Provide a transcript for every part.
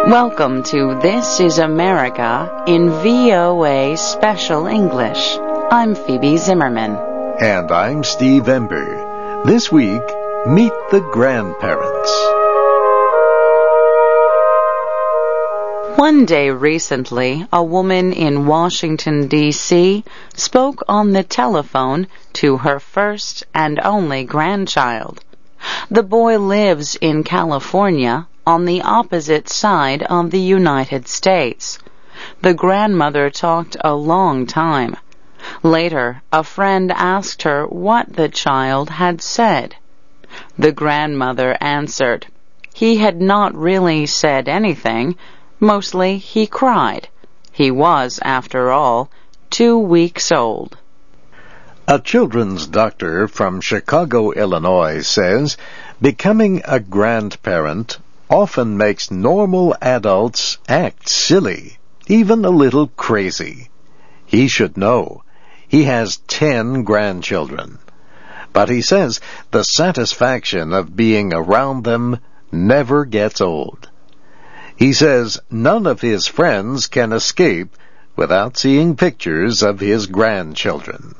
Welcome to This is America in VOA Special English. I'm Phoebe Zimmerman. And I'm Steve Ember. This week, meet the grandparents. One day recently, a woman in Washington, D.C. spoke on the telephone to her first and only grandchild. The boy lives in California, on the opposite side of the United States. The grandmother talked a long time. Later, a friend asked her what the child had said. The grandmother answered, "He had not really said anything. Mostly he cried. He was, after all, 2 weeks old." A children's doctor from Chicago, Illinois, says becoming a grandparent often makes normal adults act silly, even a little crazy. He should know. He has 10 grandchildren. But he says the satisfaction of being around them never gets old. He says none of his friends can escape without seeing pictures of his grandchildren.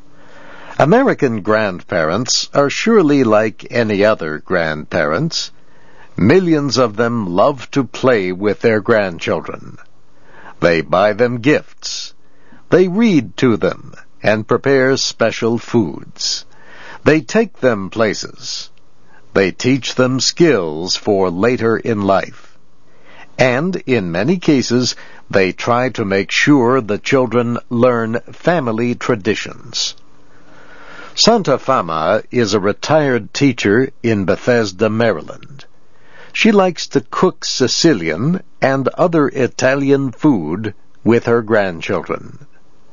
American grandparents are surely like any other grandparents. Millions of them love to play with their grandchildren. They buy them gifts. They read to them and prepare special foods. They take them places. They teach them skills for later in life. And in many cases, they try to make sure the children learn family traditions. Santa Fama is a retired teacher in Bethesda, Maryland. She likes to cook Sicilian and other Italian food with her grandchildren.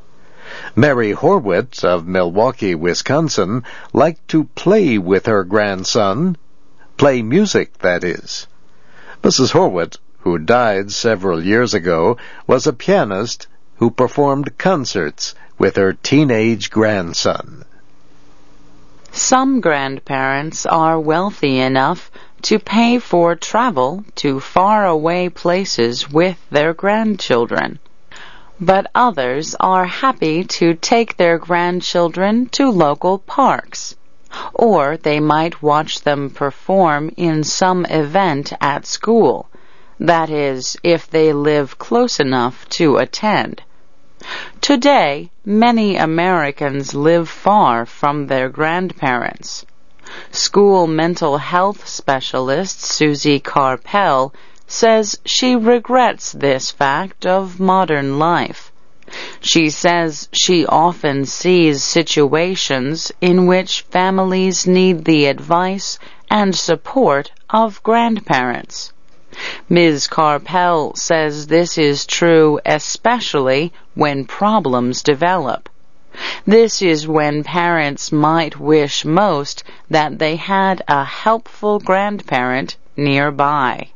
Mary Horwitz of Milwaukee, Wisconsin, liked to play with her grandson. Play music, that is. Mrs. Horwitz, who died several years ago, was a pianist who performed concerts with her teenage grandson. Some grandparents are wealthy enough to pay for travel to faraway places with their grandchildren. But others are happy to take their grandchildren to local parks. Or they might watch them perform in some event at school. That is, if they live close enough to attend. Today, many Americans live far from their grandparents. School mental health specialist Susie Carpel says she regrets this fact of modern life. She says she often sees situations in which families need the advice and support of grandparents. Ms. Carpel says this is true especially when problems develop. This is when parents might wish most that they had a helpful grandparent nearby.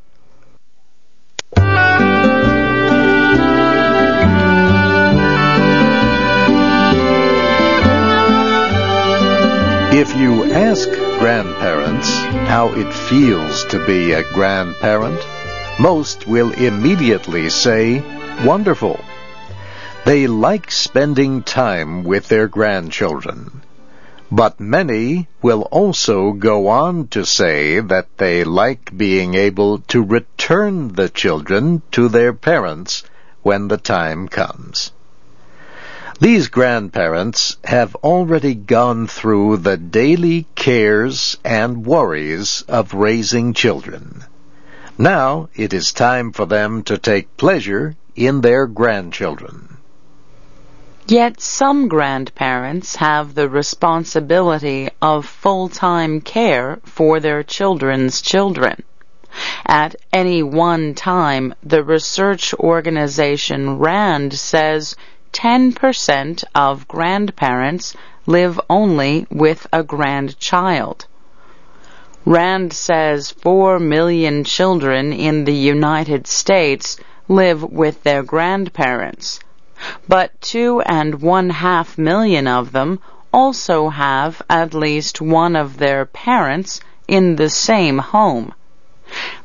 If you ask grandparents how it feels to be a grandparent, most will immediately say, wonderful. They like spending time with their grandchildren. But many will also go on to say that they like being able to return the children to their parents when the time comes. These grandparents have already gone through the daily cares and worries of raising children. Now it is time for them to take pleasure in their grandchildren. Yet some grandparents have the responsibility of full-time care for their children's children. At any one time, the research organization RAND says 10% of grandparents live only with a grandchild. RAND says 4 million children in the United States live with their grandparents, but 2.5 million of them also have at least one of their parents in the same home.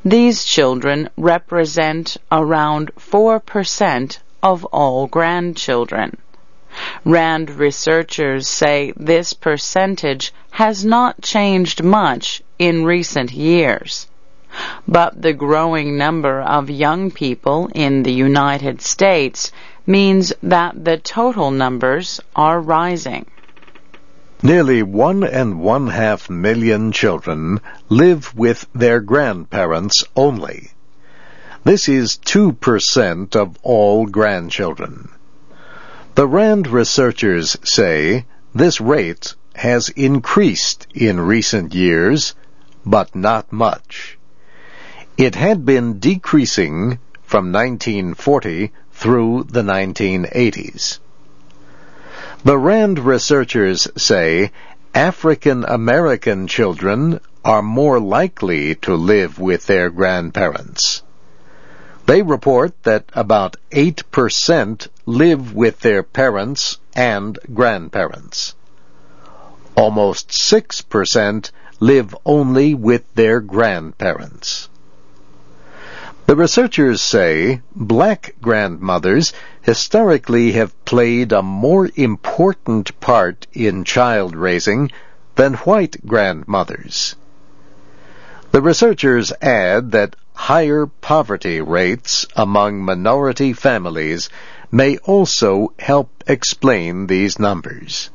These children represent around 4% of all grandchildren. RAND researchers say this percentage has not changed much in recent years. But the growing number of young people in the United States means that the total numbers are rising. Nearly 1.5 million children live with their grandparents only. This is 2% of all grandchildren. The RAND researchers say this rate has increased in recent years, but not much. It had been decreasing from 1940 through the 1980s. The RAND researchers say African American children are more likely to live with their grandparents. They report that about 8% live with their parents and grandparents. Almost 6% live only with their grandparents. The researchers say black grandmothers historically have played a more important part in child raising than white grandmothers. The researchers add that higher poverty rates among minority families may also help explain these numbers.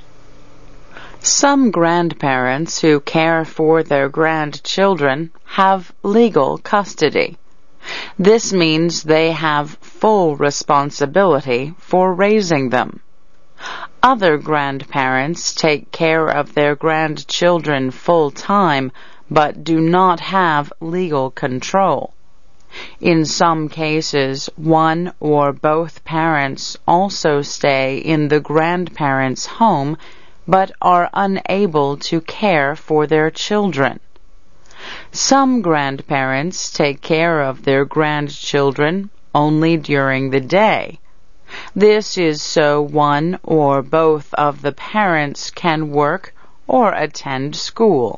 Some grandparents who care for their grandchildren have legal custody. This means they have full responsibility for raising them. Other grandparents take care of their grandchildren full-time, but do not have legal control. In some cases, one or both parents also stay in the grandparents' home, but are unable to care for their children. Some grandparents take care of their grandchildren only during the day. This is so one or both of the parents can work or attend school.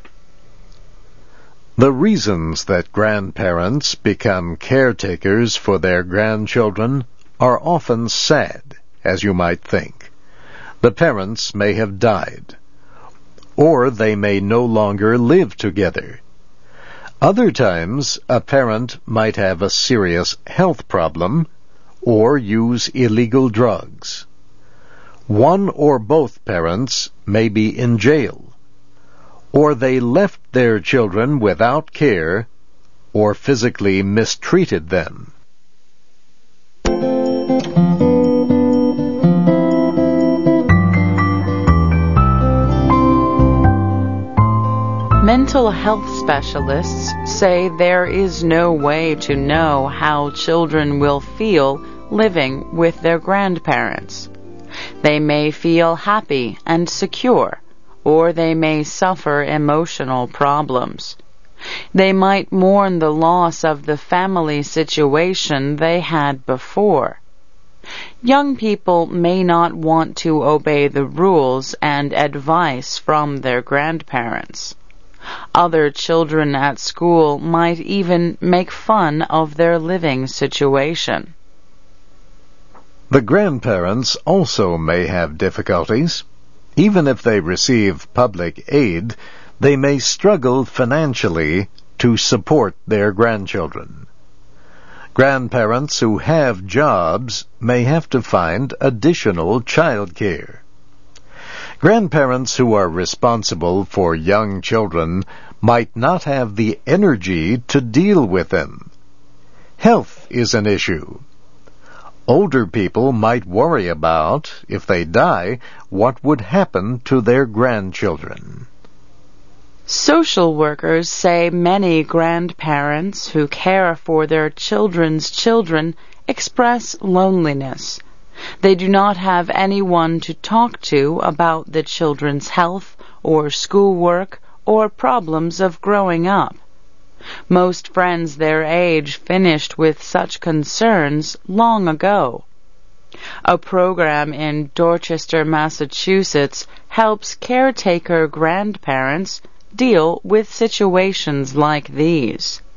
The reasons that grandparents become caretakers for their grandchildren are often sad, as you might think. The parents may have died, or they may no longer live together. Other times, a parent might have a serious health problem or use illegal drugs. One or both parents may be in jail, or they left their children without care or physically mistreated them. Mental health specialists say there is no way to know how children will feel living with their grandparents. They may feel happy and secure, or they may suffer emotional problems. They might mourn the loss of the family situation they had before. Young people may not want to obey the rules and advice from their grandparents. Other children at school might even make fun of their living situation. The grandparents also may have difficulties. Even if they receive public aid, they may struggle financially to support their grandchildren. Grandparents who have jobs may have to find additional child care. Grandparents who are responsible for young children might not have the energy to deal with them. Health is an issue. Older people might worry about, if they die, what would happen to their grandchildren. Social workers say many grandparents who care for their children's children express loneliness. They do not have anyone to talk to about the children's health or schoolwork or problems of growing up. Most friends their age finished with such concerns long ago. A program in Dorchester, Massachusetts helps caretaker grandparents deal with situations like these.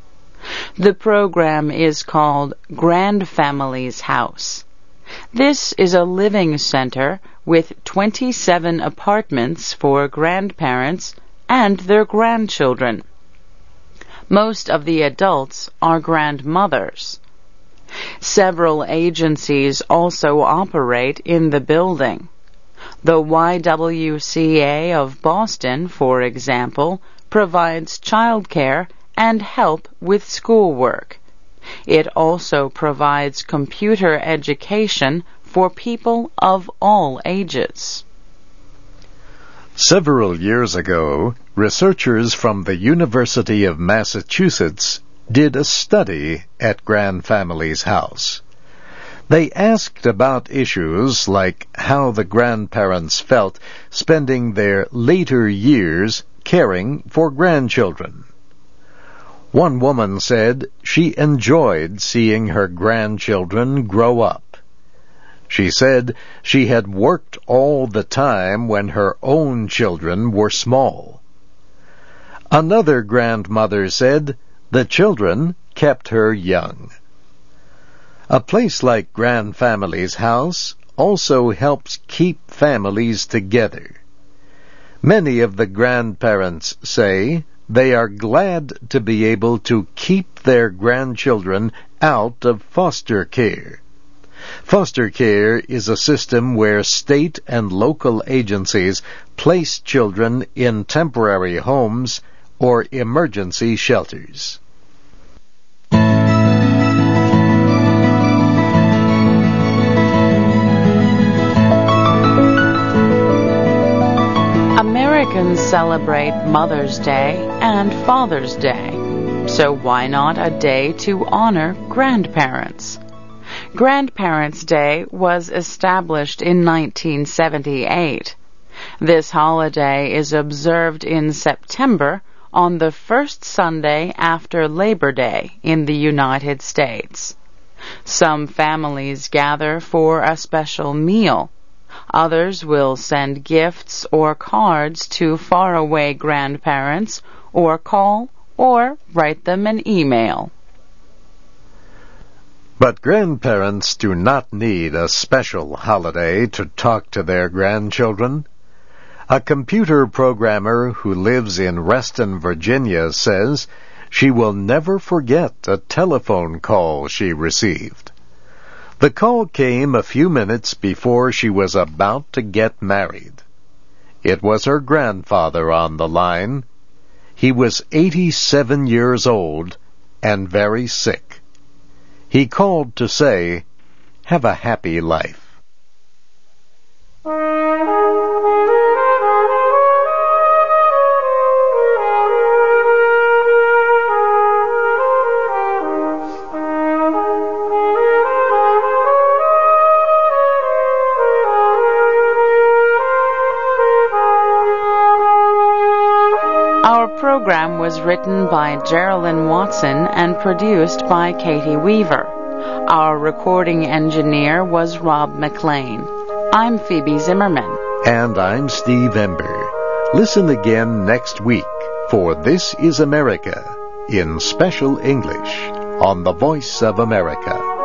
The program is called Grandfamily's House. This is a living center with 27 apartments for grandparents and their grandchildren. Most of the adults are grandmothers. Several agencies also operate in the building. The YWCA of Boston, for example, provides childcare and help with schoolwork. It also provides computer education for people of all ages. Several years ago, researchers from the University of Massachusetts did a study at Grandfamily's House. They asked about issues like how the grandparents felt spending their later years caring for grandchildren. One woman said she enjoyed seeing her grandchildren grow up. She said she had worked all the time when her own children were small. Another grandmother said the children kept her young. A place like Grandfamily's House also helps keep families together. Many of the grandparents say they are glad to be able to keep their grandchildren out of foster care. Foster care is a system where state and local agencies place children in temporary homes or emergency shelters. Americans celebrate Mother's Day and Father's Day, so why not a day to honor grandparents? Grandparents' Day was established in 1978. This holiday is observed in September on the first Sunday after Labor Day in the United States. Some families gather for a special meal. Others will send gifts or cards to faraway grandparents, or call or write them an email. But grandparents do not need a special holiday to talk to their grandchildren. A computer programmer who lives in Reston, Virginia, says she will never forget a telephone call she received. The call came a few minutes before she was about to get married. It was her grandfather on the line. He was 87 years old and very sick. He called to say, "Have a happy life." Our program was written by Geraldine Watson and produced by Katie Weaver. Our recording engineer was Rob McLean. I'm Phoebe Zimmerman. And I'm Steve Ember. Listen again next week for This is America in special English on the Voice of America.